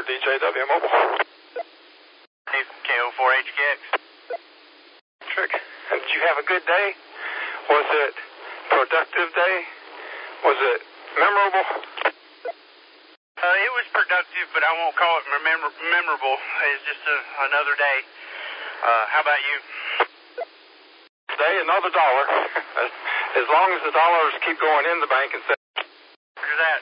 DJW Mobile. KO4HKX. Trick. And did you have a good day? Was it productive day? Was it memorable? It was productive, but I won't call it memorable. It's just another day. How about you? Today, another dollar. As long as the dollars keep going in the bank and say. After that.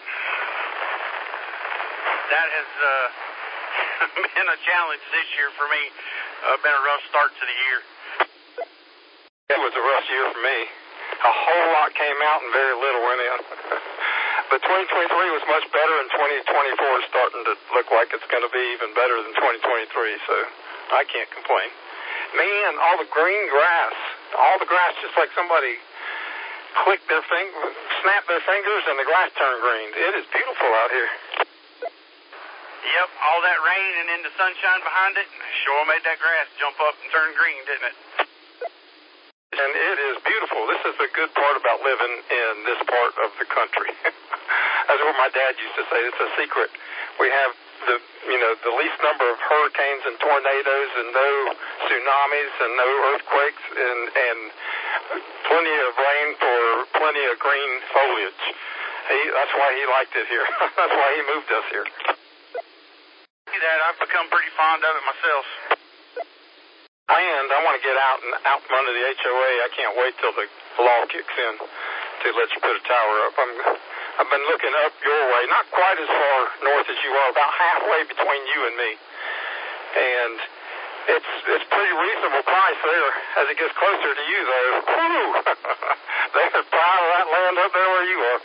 That has been a challenge this year for me. Been a rough start to the year. It was a rough year for me. A whole lot came out and very little went in. But 2023 was much better, and 2024 is starting to look like it's going to be even better than 2023, so I can't complain. Man, all the green grass, just like somebody snapped their fingers and the grass turned green. It is beautiful out here. Yep, all that rain and then the sunshine behind it sure made that grass jump up and turn green, didn't it? And it is beautiful. This is the good part about living in this part of the country. That's what my dad used to say. It's a secret. We have the least number of hurricanes and tornadoes and no tsunamis and no earthquakes and plenty of rain for plenty of green foliage. That's why he liked it here. That's why he moved us here. That I've become pretty fond of it myself. And I want to get out from under the HOA. I can't wait till the law kicks in to let you put a tower up. I've been looking up your way, not quite as far north as you are, about halfway between you and me. And it's pretty reasonable price there. As it gets closer to you, though, whoo, they could pile that land up there where you are.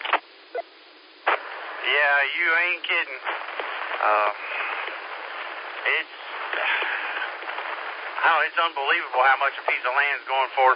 Yeah, you ain't kidding. It's unbelievable how much a piece of land's going for.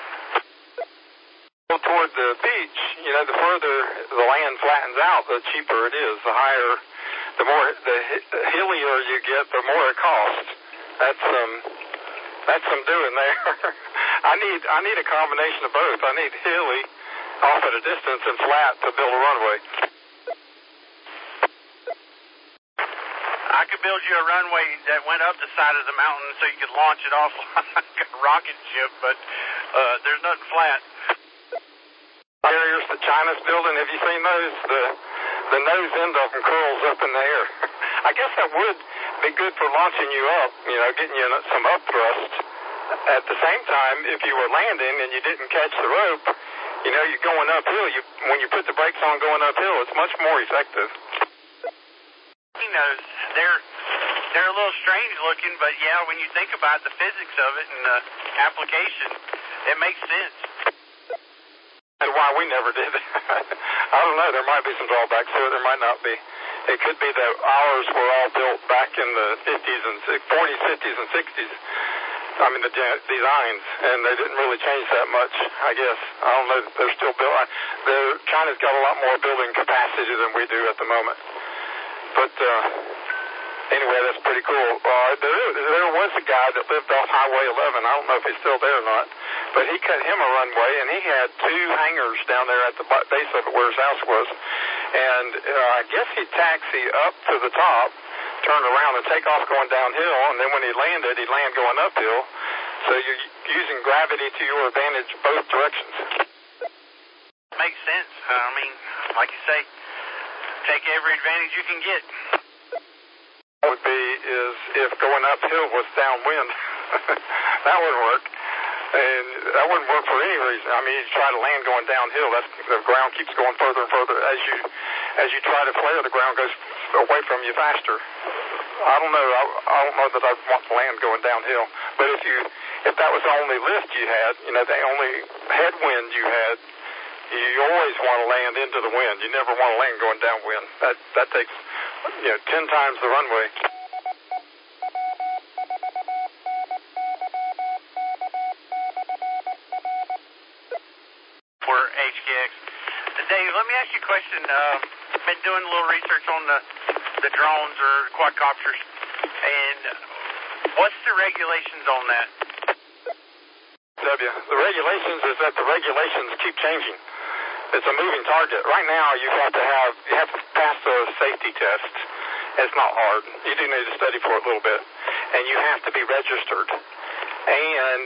Toward the beach, the further the land flattens out, the cheaper it is. The hillier you get, the more it costs. That's some doing there. I need a combination of both. I need hilly off at a distance and flat to build a runway. I could build you a runway that went up the side of the mountain so you could launch it off like a rocket ship, but there's nothing flat. Carriers that China's building, have you seen those? The nose end of them curls up in the air. I guess that would be good for launching you up, getting you some upthrust. At the same time, if you were landing and you didn't catch the rope, you're going uphill. When you put the brakes on going uphill, it's much more effective. They're a little strange looking, but yeah, when you think about the physics of it and the application, it makes sense. And why we never did. I don't know. There might be some drawbacks to it. There might not be. It could be that ours were all built back in the 40s, 50s, and 60s. I mean, the designs, and they didn't really change that much, I guess. I don't know. They're still built. China's got a lot more building capacity than we do at the moment. But anyway, that's pretty cool. There was a guy that lived off Highway 11. I don't know if he's still there or not. But he cut him a runway, and he had 2 hangars down there at the base of it where his house was. And I guess he'd taxi up to the top, turn around, and take off going downhill. And then when he landed, he'd land going uphill. So you're using gravity to your advantage both directions. Makes sense. I mean, like you say, take every advantage you can get. Would be is if going uphill was downwind. That wouldn't work. And that wouldn't work for any reason. I mean, you try to land going downhill, the ground keeps going further and further. As you try to flare, the ground goes away from you faster. I don't know. I don't know that I'd want to land going downhill. But if that was the only lift you had, the only headwind you had, you always want to land into the wind. You never want to land going downwind. That takes 10 times the runway. For HKX. Dave, let me ask you a question. I've been doing a little research on the drones or quadcopters, and what's the regulations on that? The regulations is that the regulations keep changing. It's a moving target. Right now, you have to pass a safety test, It's not hard. You do need to study for it a little bit. And you have to be registered. And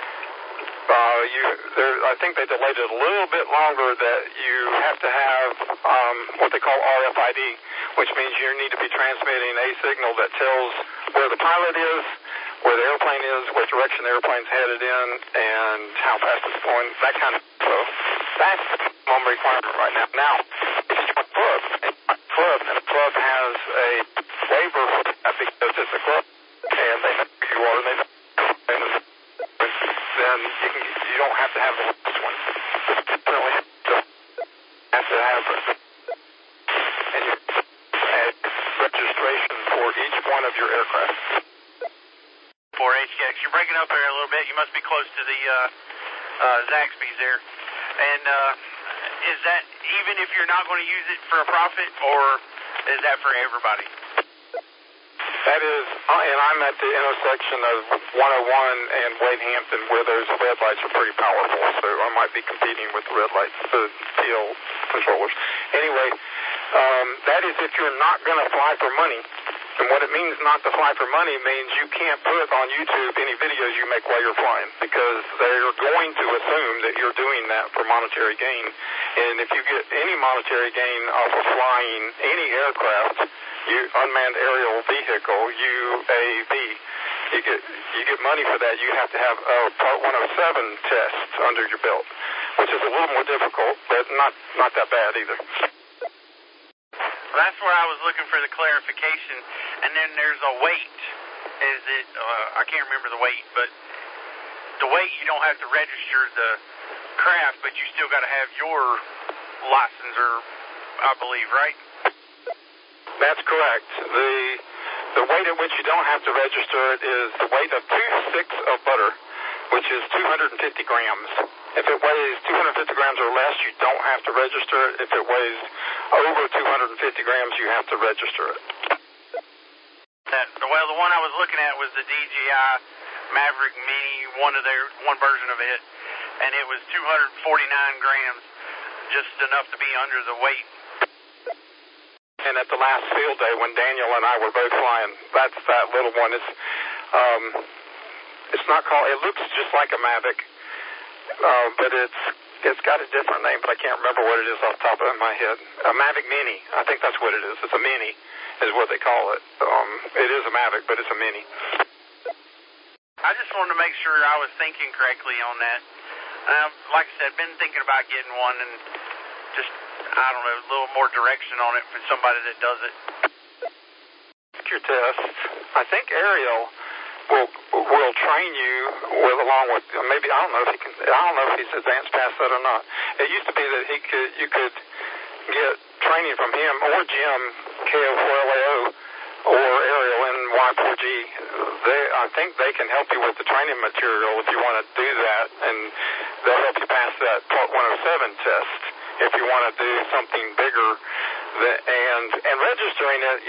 I think they delayed it a little bit longer that you have to have what they call RFID, which means you need to be transmitting a signal that tells where the pilot is, where the airplane is, what direction the airplane's headed in, and how fast it's going, that kind of stuff. That's the minimum requirement right now. Now, if you join a club, and a club has a waiver for that because it's a club, and they know who you are, and they know then you don't have to have the last one. You really have to have and you have registration for each one of your aircraft. For HKX, you're breaking up there a little bit. You must be close to the Zaxby's there. And is that even if you're not going to use it for a profit, or is that for everybody? That is, and I'm at the intersection of 101 and Wade Hampton, where those red lights are pretty powerful, so I might be competing with the red lights, the TL controllers. Anyway, that is if you're not going to fly for money. And what it means not to fly for money means you can't put on YouTube any videos you make while you're flying, because they're going to assume that you're doing that for monetary gain. And if you get any monetary gain off of flying any aircraft, unmanned aerial vehicle, UAV, you get money for that. You have to have a Part 107 test under your belt, which is a little more difficult, but not that bad either. Well, that's where I was looking for the clarification. And then there's a weight. Is it, I can't remember the weight, but the weight, you don't have to register the craft, but you still got to have your licensor, I believe, right? That's correct. The weight at which you don't have to register it is the weight of 2 sticks of butter, which is 250 grams. If it weighs 250 grams or less, you don't have to register it. If it weighs over 250 grams, you have to register it. Well, the one I was looking at was the DJI Maverick Mini, one version of it, and it was 249 grams, just enough to be under the weight. And at the last field day, when Daniel and I were both flying, that's that little one. It's not called. It looks just like a Mavic, but it's got a different name, but I can't remember what it is off the top of my head. A Mavic Mini, I think that's what it is. It's a Mini, is what they call it. It is a Mavic, but it's a Mini. I just wanted to make sure I was thinking correctly on that. Like I said, been thinking about getting one and just, I don't know, a little more direction on it for somebody that does it. Your test. I think Ariel will train you along with maybe I don't know if he's advanced past that or not. It used to be that you could get training from him or Jim KO4LAO or Ariel in Y4G. I think they can help you with the training material if you want to do that, and they'll help you pass that Part 107 test if you want to do something bigger. And registering it,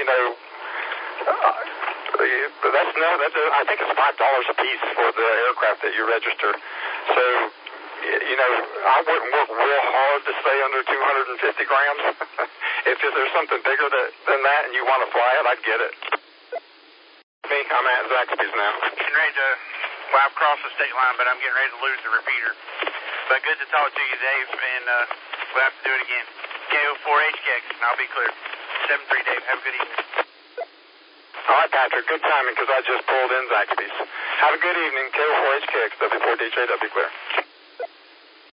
I think it's $5 a piece for the aircraft that you register. So, I wouldn't work real hard to stay under 250 grams. If there's something bigger than that and you want to fly it, I'd get it. I'm at Zaxby's now. I've crossed the state line, but I'm getting ready to lose the repeater. But good to talk to you, Dave, and we'll have to do it again. KO4HKX, and I'll be clear. 7-3, Dave. Have a good evening. All right, Patrick. Good timing because I just pulled in Zaxby's. Have a good evening. KO4HKX, W4DJW clear.